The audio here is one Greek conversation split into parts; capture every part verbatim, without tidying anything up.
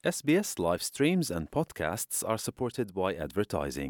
S B S live streams and podcasts are supported by advertising.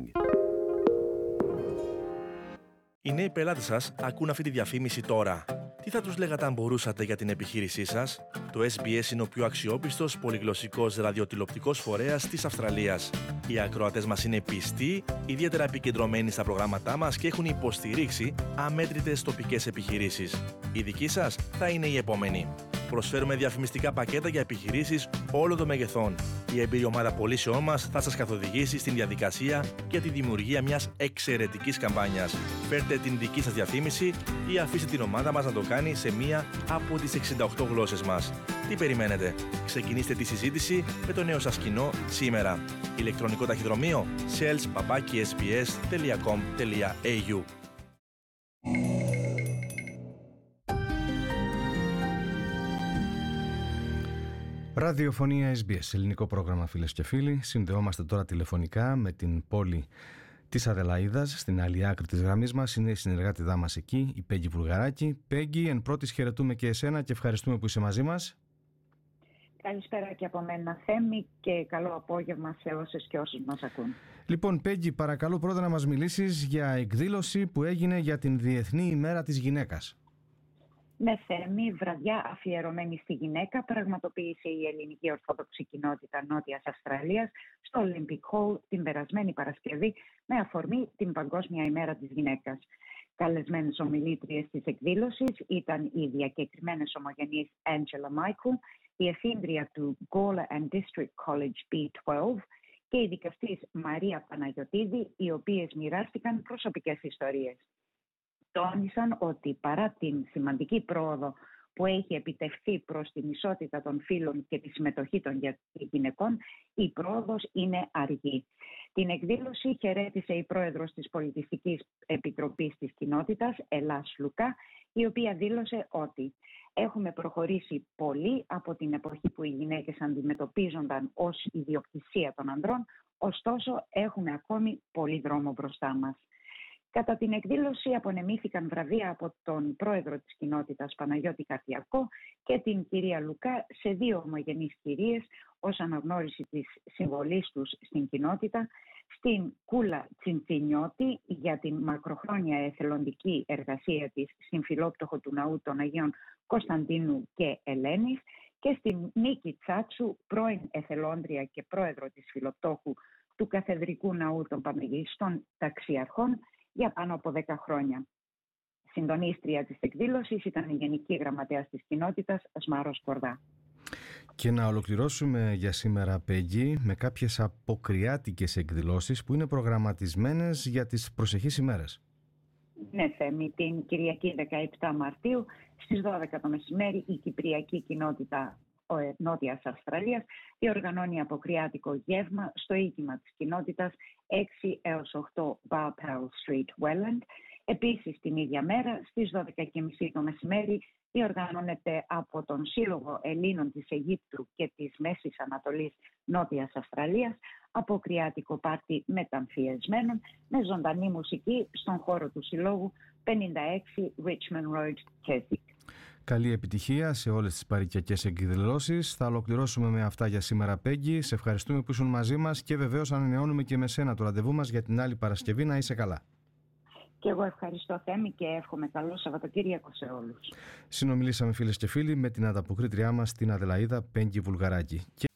Οι νέοι πελάτες σας ακούν αυτή τη διαφήμιση τώρα. Τι θα τους λέγατε αν μπορούσατε για την επιχείρησή σας? Το ες μπι ες είναι ο πιο αξιόπιστος πολυγλωσσικός ραδιοτηλεοπτικός φορέας της Αυστραλίας. Οι ακροατές μας είναι πιστοί, ιδιαίτερα επικεντρωμένοι στα προγράμματά μας και έχουν υποστηρίξει αμέτρητες τοπικές επιχειρήσεις. Η δική σας θα είναι η επόμενη. Προσφέρουμε διαφημιστικά πακέτα για επιχειρήσεις όλων των μεγεθών. Η εμπειρή ομάδα πωλήσεών μας θα σας καθοδηγήσει στην διαδικασία και τη δημιουργία μιας εξαιρετικής καμπάνιας. Φέρτε την δική σας διαφήμιση ή αφήστε την ομάδα μας να το κάνει σε μία από τις εξήντα οκτώ γλώσσες μας. Τι περιμένετε? Ξεκινήστε τη συζήτηση με το νέο σας κοινό σήμερα. Ηλεκτρονικό ταχυδρομείο sales παπάκι ες μπι ες τελεία κομ τελεία έι γιου. Ραδιοφωνία ες μπι ες, ελληνικό πρόγραμμα, φίλες και φίλοι. Συνδεόμαστε τώρα τηλεφωνικά με την πόλη της Αδελαΐδας, στην άλλη άκρη της γραμμής μας. Είναι η συνεργάτηδά μας εκεί, η Πέγγι Βουλγαράκη. Πέγγι, εν πρώτης χαιρετούμε και εσένα και ευχαριστούμε που είσαι μαζί μας. Καλησπέρα και από μένα, Θέμη, και καλό απόγευμα σε όσες και όσους μας ακούν. Λοιπόν, Πέγγι, παρακαλώ πρώτα να μας μιλήσεις για εκδήλωση που έγινε για την Διεθνή ημέρα της γυναίκας. Ναι, Θέμη, βραδιά αφιερωμένη στη γυναίκα πραγματοποίησε η ελληνική ορθόδοξη κοινότητα Νότιας Αυστραλίας στο Olympic Hall την περασμένη Παρασκευή με αφορμή την Παγκόσμια ημέρα της γυναίκας. Καλεσμένες ομιλήτριες της εκδήλωσης ήταν οι διακεκριμένες ομογενείς Angela Michael, η εφήντρια του Gawler and District College μπι δώδεκα και η δικαστής Μαρία Παναγιωτίδη, οι οποίες μοιράστηκαν προσωπικές ιστορίες. Τόνισαν ότι παρά την σημαντική πρόοδο που έχει επιτευχθεί προς την ισότητα των φύλων και τη συμμετοχή των γυναικών, η πρόοδος είναι αργή. Την εκδήλωση χαιρέτησε η πρόεδρος της Πολιτιστικής Επιτροπής της Κοινότητας, Ελλάς Λουκά, η οποία δήλωσε ότι έχουμε προχωρήσει πολύ από την εποχή που οι γυναίκες αντιμετωπίζονταν ως ιδιοκτησία των ανδρών, ωστόσο έχουμε ακόμη πολύ δρόμο μπροστά μας. Κατά την εκδήλωση απονεμήθηκαν βραβεία από τον πρόεδρο της κοινότητας Παναγιώτη Καρδιακό και την κυρία Λουκά σε δύο ομογενείς κυρίες ως αναγνώριση της συμβολής τους στην κοινότητα, στην Κούλα Τσιντσινιώτη για την μακροχρόνια εθελοντική εργασία της στην Φιλόπτωχο του Ναού των Αγίων Κωνσταντίνου και Ελένης και στην Νίκη Τσάτσου, πρώην εθελόντρια και πρόεδρο της Φιλοπτώχου του Καθεδρικού Ναού των Παναγιστών Ταξιαρχών για πάνω από δέκα χρόνια. Συντονίστρια της εκδήλωσης ήταν η Γενική Γραμματέας της Κοινότητας, Σμάρος Κορδά. Και να ολοκληρώσουμε για σήμερα, Πέγγι, με κάποιες αποκριάτικες εκδηλώσεις που είναι προγραμματισμένες για τις προσεχείς ημέρες. Ναι, Θέμη, την Κυριακή δεκαεπτά Μαρτίου στις δώδεκα το μεσημέρι η Κυπριακή Κοινότητα Νότιας Αυστραλίας διοργανώνει αποκριάτικο γεύμα στο οίκημα της κοινότητας έξι έως οκτώ Barpel Street, Welland. Επίσης την ίδια μέρα στις δώδεκα και μισή το μεσημέρι διοργανώνεται από τον Σύλλογο Ελλήνων της Αιγύπτου και της Μέσης Ανατολής Νότιας Αυστραλίας αποκριάτικο πάρτι μεταμφιεσμένων με ζωντανή μουσική στον χώρο του Συλλόγου πενήντα έξι Richmond Road, Keswick. Καλή επιτυχία σε όλες τις παροικιακές εκδηλώσεις. Θα ολοκληρώσουμε με αυτά για σήμερα, Πέγγι. Σε ευχαριστούμε που ήσουν μαζί μας και βεβαίως ανανεώνουμε και με σένα το ραντεβού μας για την άλλη Παρασκευή. Να είσαι καλά. Και εγώ ευχαριστώ, Θέμη, και εύχομαι καλό Σαββατοκύριακο σε όλους. Συνομιλήσαμε, φίλες και φίλοι, με την ανταποκρίτριά μας, την Αδελαΐδα Πέγγι Βουλγαράκη.